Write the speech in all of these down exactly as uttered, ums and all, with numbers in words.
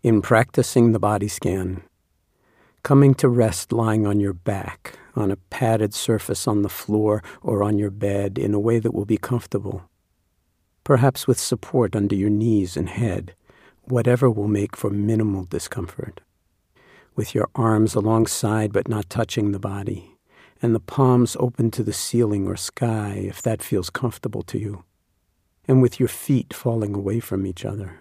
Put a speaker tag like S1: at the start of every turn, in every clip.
S1: In practicing the body scan, coming to rest lying on your back, on a padded surface on the floor or on your bed in a way that will be comfortable, perhaps with support under your knees and head, whatever will make for minimal discomfort, with your arms alongside but not touching the body, and the palms open to the ceiling or sky if that feels comfortable to you, and with your feet falling away from each other.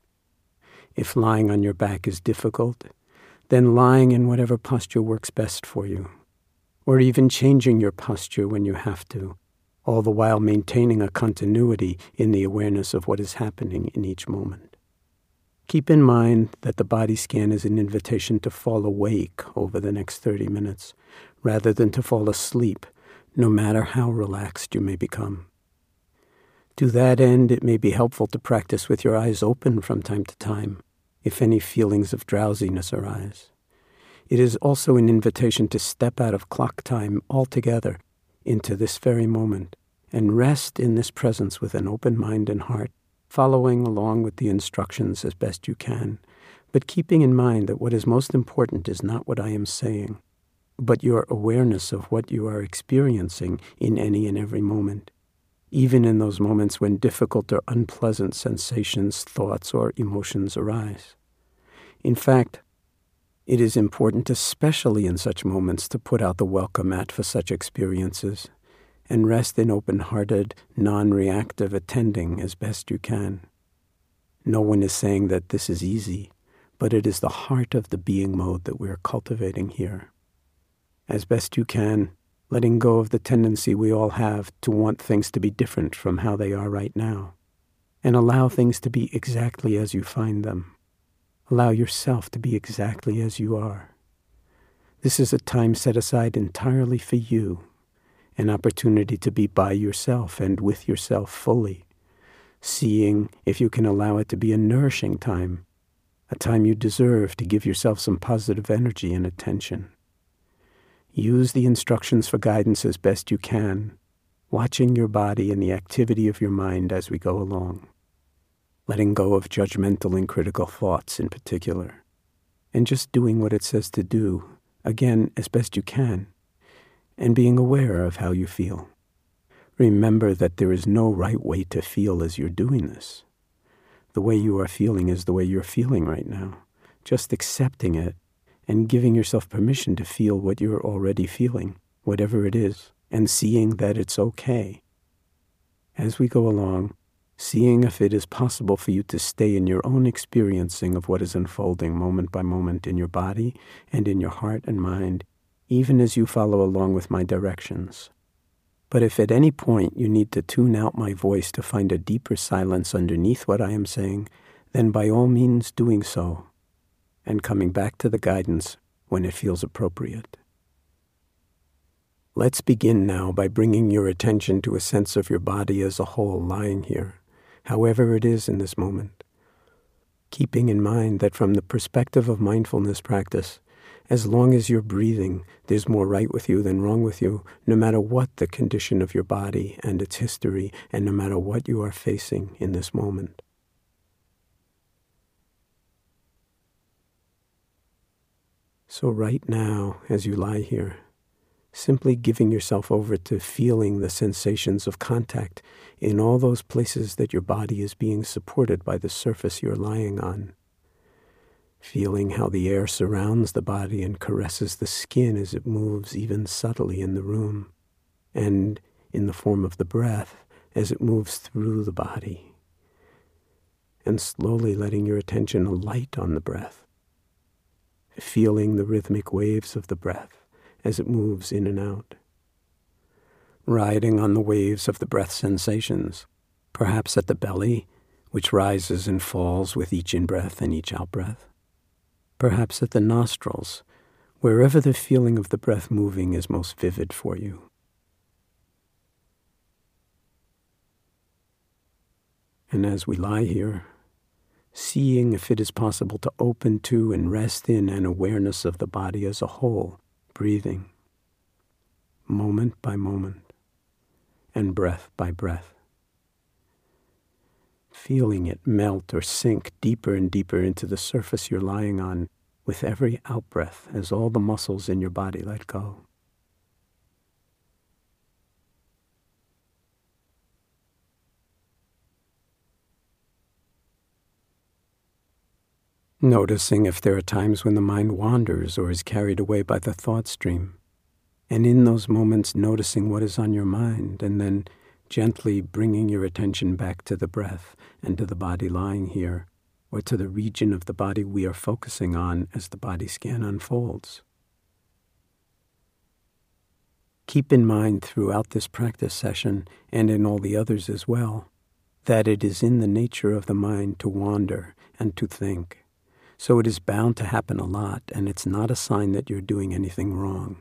S1: If lying on your back is difficult, then lying in whatever posture works best for you, or even changing your posture when you have to, all the while maintaining a continuity in the awareness of what is happening in each moment. Keep in mind that the body scan is an invitation to fall awake over the next thirty minutes, rather than to fall asleep, no matter how relaxed you may become. To that end, it may be helpful to practice with your eyes open from time to time, if any feelings of drowsiness arise. It is also an invitation to step out of clock time altogether into this very moment and rest in this presence with an open mind and heart, following along with the instructions as best you can, but keeping in mind that what is most important is not what I am saying, but your awareness of what you are experiencing in any and every moment, even in those moments when difficult or unpleasant sensations, thoughts, or emotions arise. In fact, it is important, especially in such moments, to put out the welcome mat for such experiences and rest in open-hearted, non-reactive attending as best you can. No one is saying that this is easy, but it is the heart of the being mode that we are cultivating here. As best you can, letting go of the tendency we all have to want things to be different from how they are right now, and allow things to be exactly as you find them. Allow yourself to be exactly as you are. This is a time set aside entirely for you, an opportunity to be by yourself and with yourself fully, seeing if you can allow it to be a nourishing time, a time you deserve to give yourself some positive energy and attention. Use the instructions for guidance as best you can, watching your body and the activity of your mind as we go along, letting go of judgmental and critical thoughts in particular, and just doing what it says to do, again, as best you can, and being aware of how you feel. Remember that there is no right way to feel as you're doing this. The way you are feeling is the way you're feeling right now, just accepting it and giving yourself permission to feel what you're already feeling, whatever it is, and seeing that it's okay. As we go along, seeing if it is possible for you to stay in your own experiencing of what is unfolding moment by moment in your body and in your heart and mind, even as you follow along with my directions. But if at any point you need to tune out my voice to find a deeper silence underneath what I am saying, then by all means doing so, and coming back to the guidance when it feels appropriate. Let's begin now by bringing your attention to a sense of your body as a whole lying here, however it is in this moment, keeping in mind that from the perspective of mindfulness practice, as long as you're breathing, there's more right with you than wrong with you, no matter what the condition of your body and its history, and no matter what you are facing in this moment. So right now, as you lie here, simply giving yourself over to feeling the sensations of contact in all those places that your body is being supported by the surface you're lying on. Feeling how the air surrounds the body and caresses the skin as it moves even subtly in the room, and in the form of the breath as it moves through the body. And slowly letting your attention alight on the breath, feeling the rhythmic waves of the breath as it moves in and out. Riding on the waves of the breath sensations, perhaps at the belly, which rises and falls with each in-breath and each out-breath. Perhaps at the nostrils, wherever the feeling of the breath moving is most vivid for you. And as we lie here, seeing if it is possible to open to and rest in an awareness of the body as a whole, breathing, moment by moment, and breath by breath. feeling it melt or sink deeper and deeper into the surface you're lying on with every out-breath as all the muscles in your body let go. Noticing if there are times when the mind wanders or is carried away by the thought stream. And in those moments, noticing what is on your mind, and then gently bringing your attention back to the breath and to the body lying here, or to the region of the body we are focusing on as the body scan unfolds. Keep in mind throughout this practice session, and in all the others as well, that it is in the nature of the mind to wander and to think. So it is bound to happen a lot, and it's not a sign that you're doing anything wrong.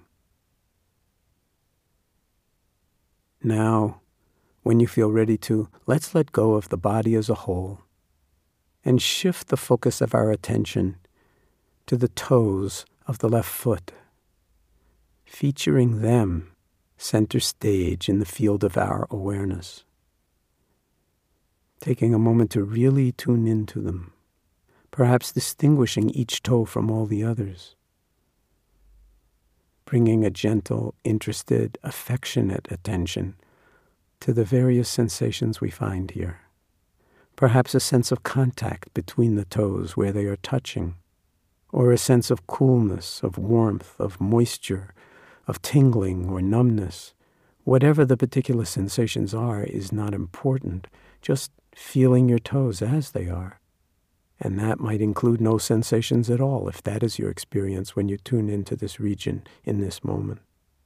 S1: Now, when you feel ready to, let's let go of the body as a whole and shift the focus of our attention to the toes of the left foot, featuring them center stage in the field of our awareness. Taking a moment to really tune into them, perhaps distinguishing each toe from all the others, bringing a gentle, interested, affectionate attention to the various sensations we find here. Perhaps a sense of contact between the toes where they are touching, or a sense of coolness, of warmth, of moisture, of tingling or numbness. Whatever the particular sensations are is not important, just feeling your toes as they are. And that might include no sensations at all, if that is your experience when you tune into this region in this moment.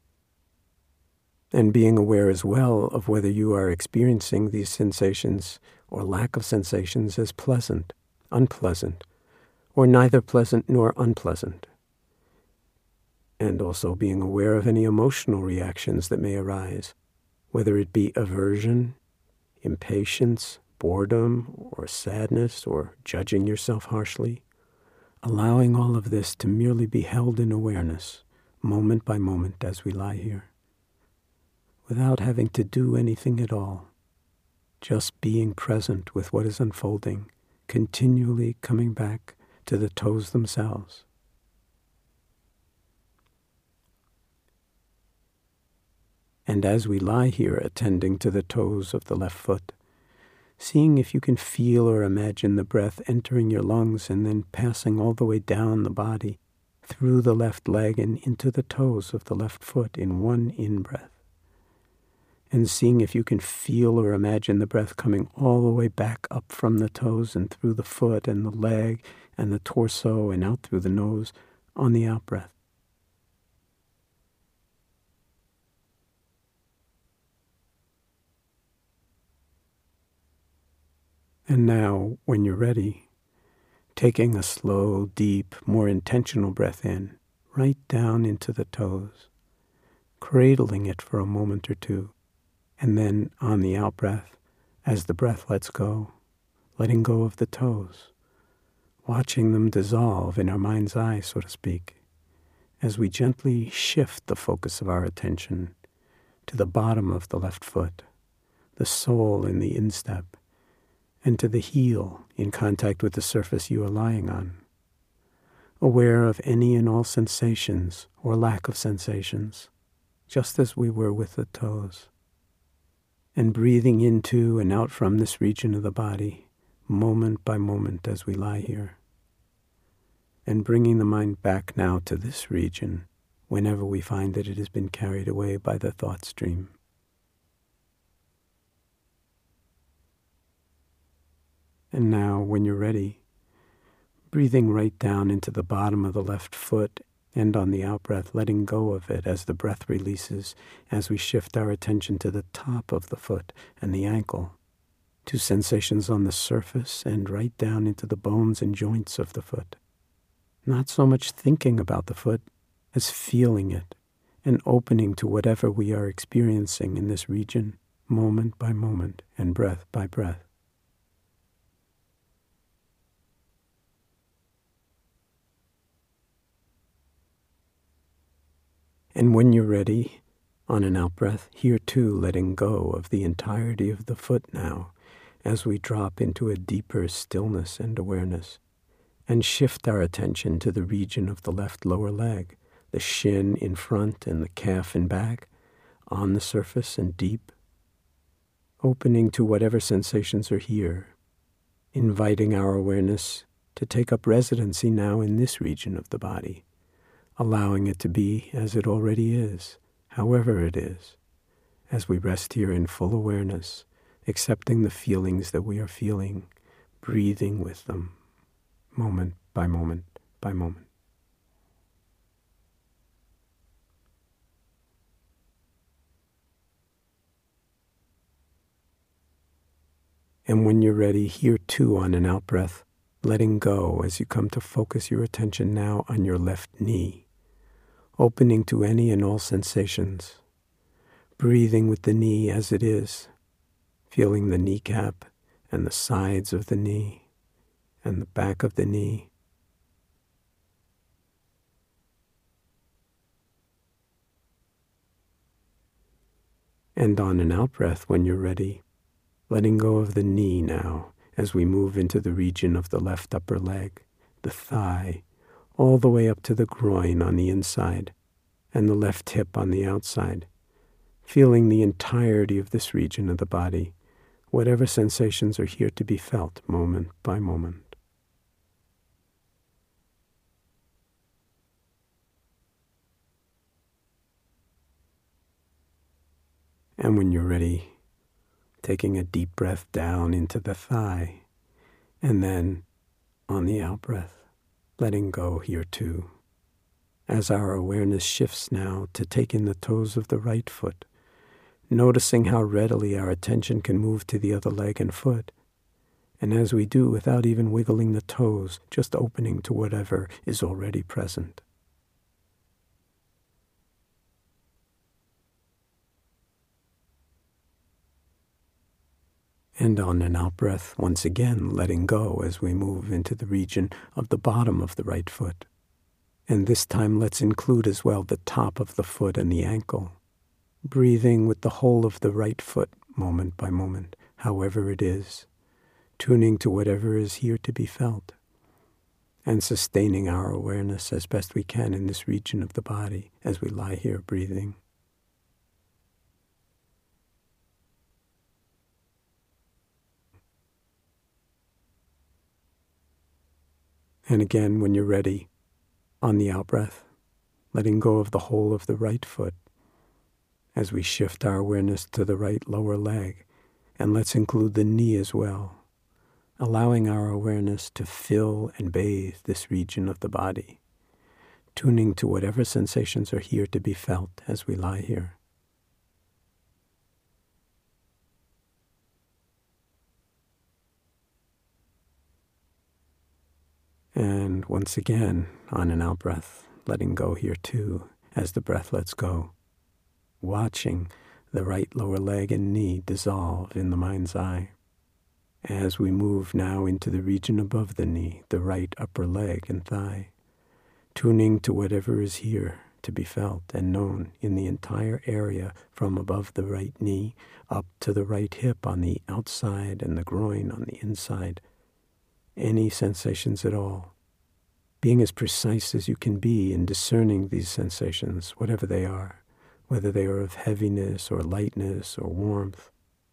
S1: And being aware as well of whether you are experiencing these sensations or lack of sensations as pleasant, unpleasant, or neither pleasant nor unpleasant. And also being aware of any emotional reactions that may arise, whether it be aversion, impatience, boredom, or sadness, or judging yourself harshly, allowing all of this to merely be held in awareness, moment by moment as we lie here, without having to do anything at all, just being present with what is unfolding, continually coming back to the toes themselves. And as we lie here attending to the toes of the left foot, seeing if you can feel or imagine the breath entering your lungs and then passing all the way down the body, through the left leg and into the toes of the left foot in one in-breath. And seeing if you can feel or imagine the breath coming all the way back up from the toes and through the foot and the leg and the torso and out through the nose on the out-breath. And now, when you're ready, taking a slow, deep, more intentional breath in, right down into the toes, cradling it for a moment or two, and then on the out-breath, as the breath lets go, letting go of the toes, watching them dissolve in our mind's eye, so to speak, as we gently shift the focus of our attention to the bottom of the left foot, the sole in the instep, and to the heel in contact with the surface you are lying on, aware of any and all sensations or lack of sensations, just as we were with the toes, and breathing into and out from this region of the body, moment by moment as we lie here, and bringing the mind back now to this region whenever we find that it has been carried away by the thought stream. And now, when you're ready, breathing right down into the bottom of the left foot and on the out-breath, letting go of it as the breath releases, as we shift our attention to the top of the foot and the ankle, to sensations on the surface and right down into the bones and joints of the foot. Not so much thinking about the foot as feeling it and opening to whatever we are experiencing in this region, moment by moment and breath by breath. And when you're ready, on an out-breath, here too letting go of the entirety of the foot now, as we drop into a deeper stillness and awareness, and shift our attention to the region of the left lower leg, the shin in front and the calf in back, on the surface and deep, opening to whatever sensations are here, inviting our awareness to take up residency now in this region of the body, allowing it to be as it already is, however it is, as we rest here in full awareness, accepting the feelings that we are feeling, breathing with them, moment by moment by moment. And when you're ready, here too on an out-breath, letting go as you come to focus your attention now on your left knee, opening to any and all sensations, breathing with the knee as it is, feeling the kneecap and the sides of the knee and the back of the knee. And on an out-breath, when you're ready, letting go of the knee now as we move into the region of the left upper leg, the thigh, all the way up to the groin on the inside and the left hip on the outside, feeling the entirety of this region of the body, whatever sensations are here to be felt moment by moment. And when you're ready, taking a deep breath down into the thigh, and then on the out-breath, letting go here too, as our awareness shifts now to take in the toes of the right foot, noticing how readily our attention can move to the other leg and foot, and as we do without even wiggling the toes, just opening to whatever is already present. And on an out-breath, once again letting go as we move into the region of the bottom of the right foot. And this time let's include as well the top of the foot and the ankle, breathing with the whole of the right foot moment by moment, however it is, tuning to whatever is here to be felt, and sustaining our awareness as best we can in this region of the body as we lie here breathing. And again, when you're ready, on the out-breath, letting go of the whole of the right foot as we shift our awareness to the right lower leg, and let's include the knee as well, allowing our awareness to fill and bathe this region of the body, tuning to whatever sensations are here to be felt as we lie here. And once again, on an out-breath, letting go here too, as the breath lets go, watching the right lower leg and knee dissolve in the mind's eye, as we move now into the region above the knee, the right upper leg and thigh, tuning to whatever is here to be felt and known in the entire area from above the right knee up to the right hip on the outside and the groin on the inside, any sensations at all, being as precise as you can be in discerning these sensations, whatever they are, whether they are of heaviness or lightness or warmth.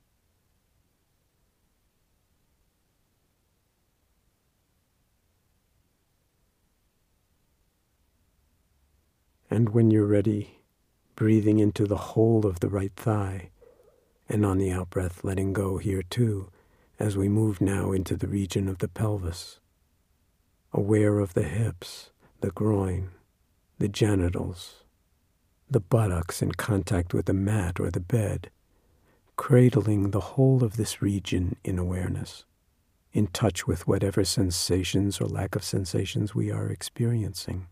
S1: And when you're ready, breathing into the whole of the right thigh, and on the out-breath, letting go here too, as we move now into the region of the pelvis, aware of the hips, the groin, the genitals, the buttocks in contact with the mat or the bed, cradling the whole of this region in awareness, in touch with whatever sensations or lack of sensations we are experiencing.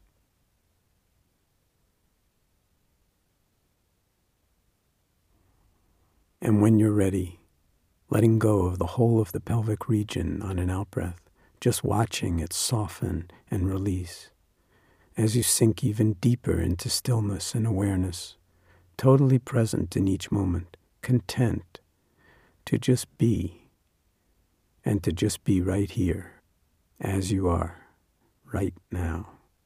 S1: And when you're ready, letting go of the whole of the pelvic region on an out-breath, just watching it soften and release, as you sink even deeper into stillness and awareness, totally present in each moment, content to just be, and to just be right here, as you are, right now.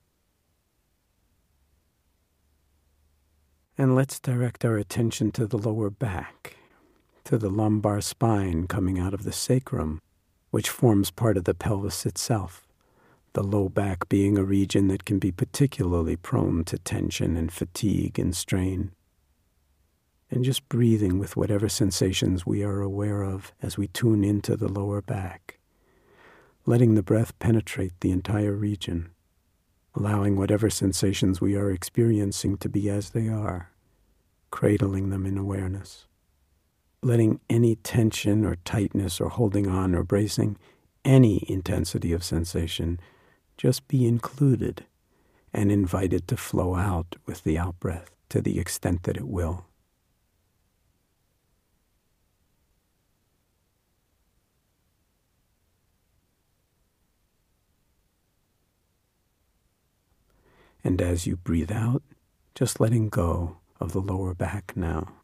S1: And let's direct our attention to the lower back, to the lumbar spine coming out of the sacrum, which forms part of the pelvis itself, the low back being a region that can be particularly prone to tension and fatigue and strain. And just breathing with whatever sensations we are aware of as we tune into the lower back, letting the breath penetrate the entire region, allowing whatever sensations we are experiencing to be as they are, cradling them in awareness, letting any tension or tightness or holding on or bracing any intensity of sensation just be included and invited to flow out with the out-breath to the extent that it will. And as you breathe out, just letting go of the lower back now,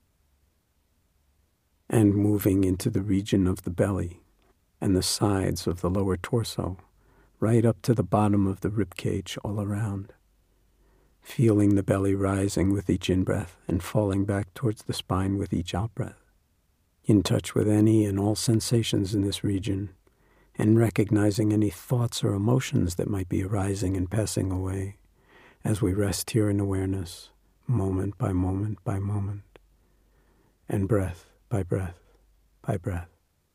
S1: and moving into the region of the belly and the sides of the lower torso, right up to the bottom of the rib cage all around, feeling the belly rising with each in-breath and falling back towards the spine with each out-breath, in touch with any and all sensations in this region, and recognizing any thoughts or emotions that might be arising and passing away as we rest here in awareness, moment by moment by moment, and breath by breath by breath.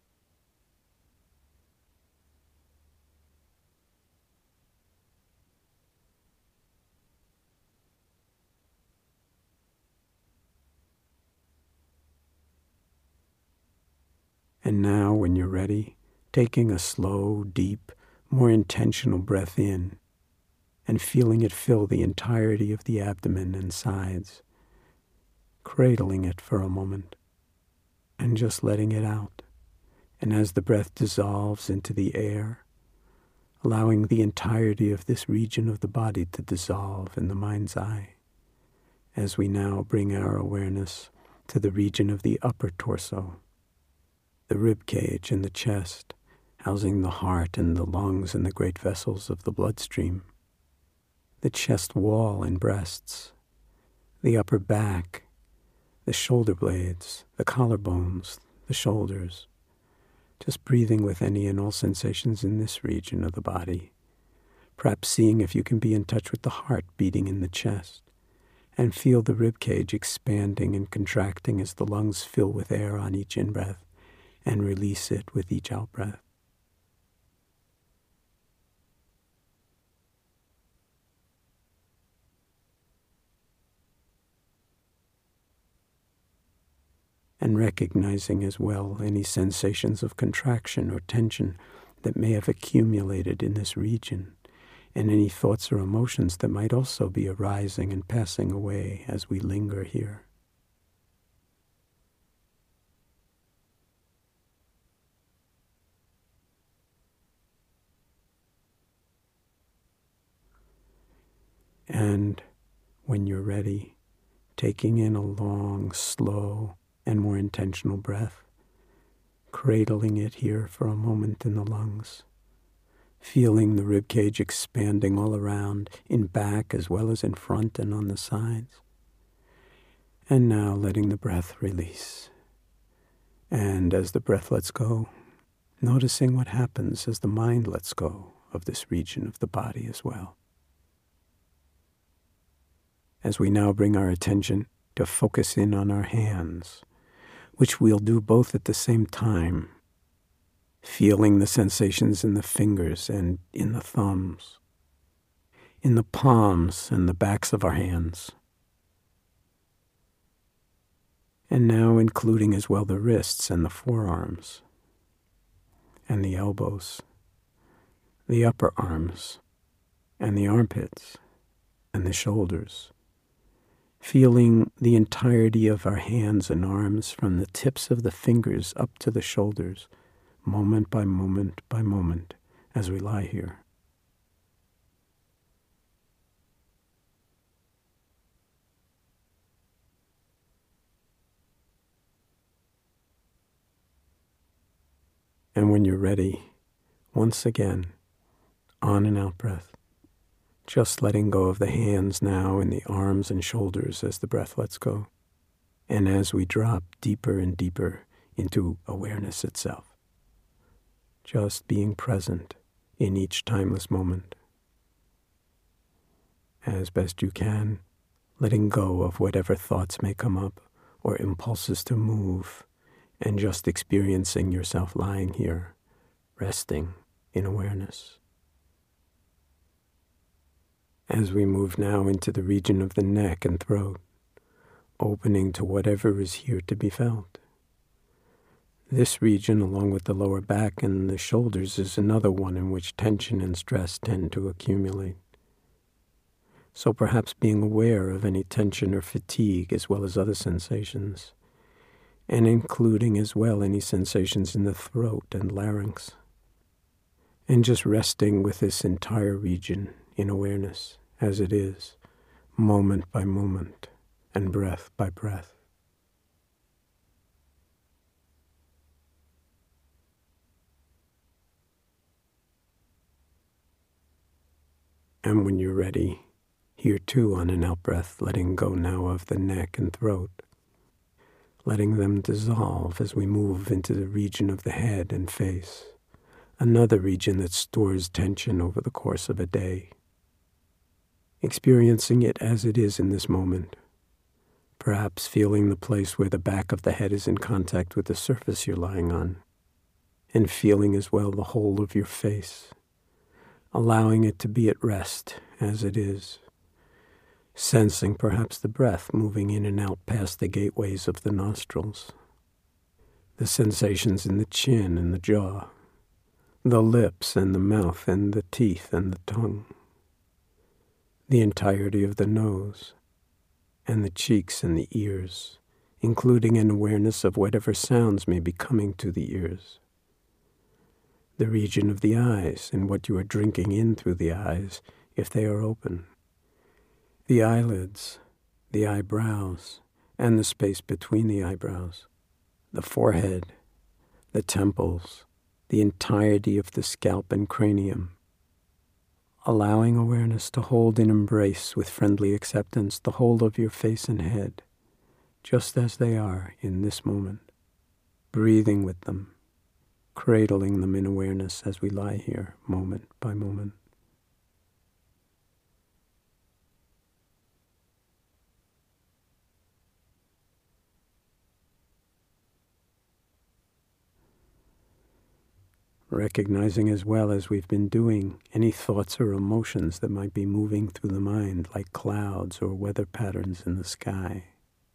S1: And now, when you're ready, taking a slow, deep, more intentional breath in, and feeling it fill the entirety of the abdomen and sides, cradling it for a moment, and just letting it out. And as the breath dissolves into the air, allowing the entirety of this region of the body to dissolve in the mind's eye, as we now bring our awareness to the region of the upper torso, the rib cage and the chest, housing the heart and the lungs and the great vessels of the bloodstream, the chest wall and breasts, the upper back, the shoulder blades, the collarbones, the shoulders, just breathing with any and all sensations in this region of the body, perhaps seeing if you can be in touch with the heart beating in the chest, and feel the rib cage expanding and contracting as the lungs fill with air on each in-breath and release it with each out-breath. And recognizing as well any sensations of contraction or tension that may have accumulated in this region, and any thoughts or emotions that might also be arising and passing away as we linger here. And when you're ready, taking in a long, slow, and more intentional breath, cradling it here for a moment in the lungs, feeling the rib cage expanding all around, in back as well as in front and on the sides. And now letting the breath release. And as the breath lets go, noticing what happens as the mind lets go of this region of the body as well. As we now bring our attention to focus in on our hands, which we'll do both at the same time, feeling the sensations in the fingers and in the thumbs, in the palms and the backs of our hands, and now including as well the wrists and the forearms, and the elbows, the upper arms, and the armpits, and the shoulders, feeling the entirety of our hands and arms from the tips of the fingers up to the shoulders, moment by moment by moment, as we lie here. And when you're ready, once again, on and out breath. Just letting go of the hands now and the arms and shoulders as the breath lets go. And as we drop deeper and deeper into awareness itself. Just being present in each timeless moment. As best you can, letting go of whatever thoughts may come up or impulses to move, and just experiencing yourself lying here, resting in awareness. As we move now into the region of the neck and throat, opening to whatever is here to be felt. This region, along with the lower back and the shoulders, is another one in which tension and stress tend to accumulate. So perhaps being aware of any tension or fatigue as well as other sensations, and including as well any sensations in the throat and larynx. And just resting with this entire region in awareness as it is, moment by moment and breath by breath. And when you're ready, here too on an out breath, letting go now of the neck and throat, letting them dissolve as we move into the region of the head and face, another region that stores tension over the course of a day. Experiencing it as it is in this moment, perhaps feeling the place where the back of the head is in contact with the surface you're lying on, and feeling as well the whole of your face, allowing it to be at rest as it is, sensing perhaps the breath moving in and out past the gateways of the nostrils, the sensations in the chin and the jaw, the lips and the mouth and the teeth and the tongue, the entirety of the nose, and the cheeks and the ears, including an awareness of whatever sounds may be coming to the ears. The region of the eyes and what you are drinking in through the eyes if they are open. The eyelids, the eyebrows, and the space between the eyebrows. The forehead, the temples, the entirety of the scalp and cranium. Allowing awareness to hold and embrace with friendly acceptance the whole of your face and head, just as they are in this moment, breathing with them, cradling them in awareness as we lie here, moment by moment. Recognizing as well as we've been doing any thoughts or emotions that might be moving through the mind like clouds or weather patterns in the sky.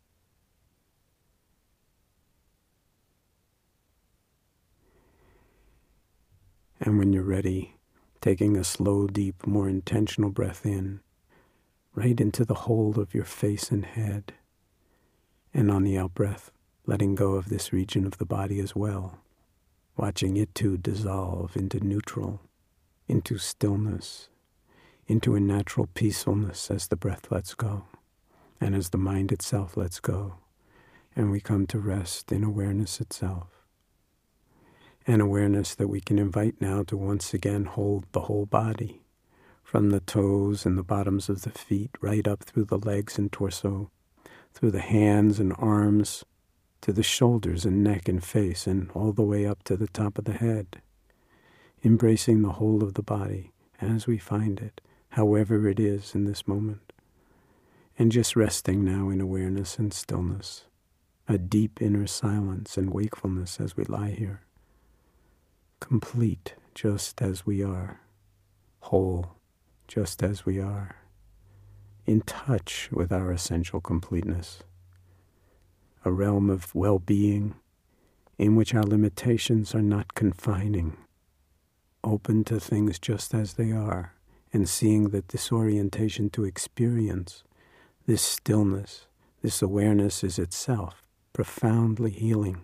S1: And when you're ready, taking a slow, deep, more intentional breath in, right into the whole of your face and head. And on the out breath, letting go of this region of the body as well, watching it too dissolve into neutral, into stillness, into a natural peacefulness as the breath lets go, and as the mind itself lets go, and we come to rest in awareness itself. An awareness that we can invite now to once again hold the whole body, from the toes and the bottoms of the feet right up through the legs and torso, through the hands and arms, to the shoulders and neck and face, and all the way up to the top of the head, embracing the whole of the body as we find it, however it is in this moment, and just resting now in awareness and stillness, a deep inner silence and wakefulness as we lie here, complete just as we are, whole just as we are, in touch with our essential completeness, a realm of well-being in which our limitations are not confining, open to things just as they are, and seeing that this orientation to experience, this stillness, this awareness is itself profoundly healing.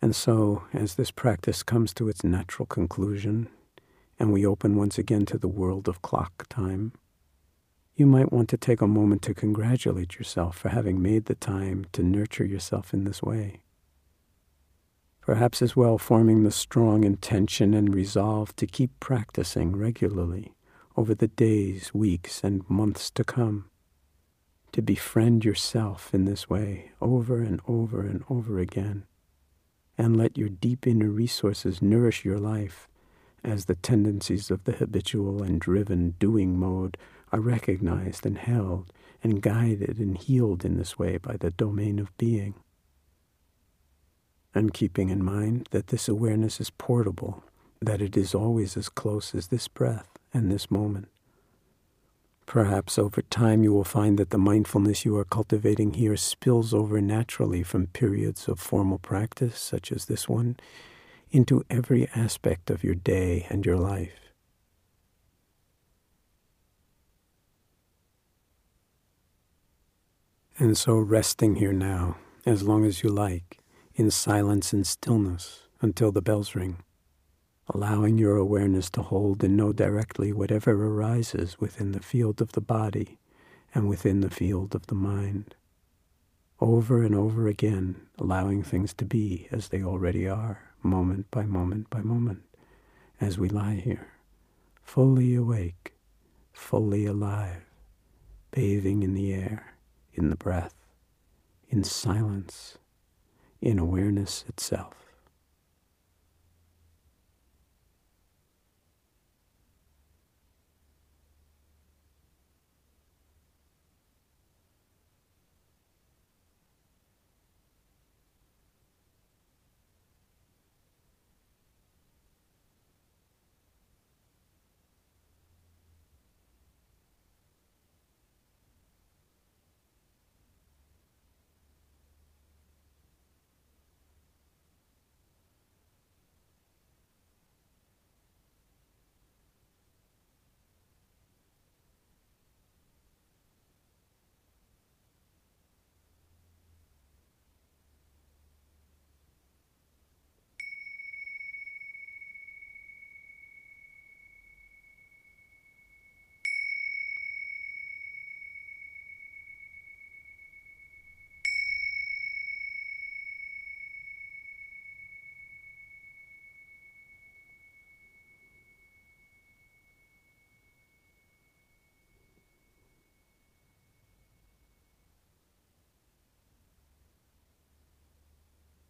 S1: And so, as this practice comes to its natural conclusion, and we open once again to the world of clock time, you might want to take a moment to congratulate yourself for having made the time to nurture yourself in this way. Perhaps as well forming the strong intention and resolve to keep practicing regularly over the days, weeks, and months to come, to befriend yourself in this way over and over and over again, and let your deep inner resources nourish your life as the tendencies of the habitual and driven doing mode are recognized and held and guided and healed in this way by the domain of being. And keeping in mind that this awareness is portable, that it is always as close as this breath and this moment. Perhaps over time you will find that the mindfulness you are cultivating here spills over naturally from periods of formal practice, such as this one, into every aspect of your day and your life. And so resting here now, as long as you like, in silence and stillness until the bells ring, allowing your awareness to hold and know directly whatever arises within the field of the body and within the field of the mind, over and over again, allowing things to be as they already are, moment by moment by moment, as we lie here, fully awake, fully alive, bathing in the air, in the breath, in silence, in awareness itself.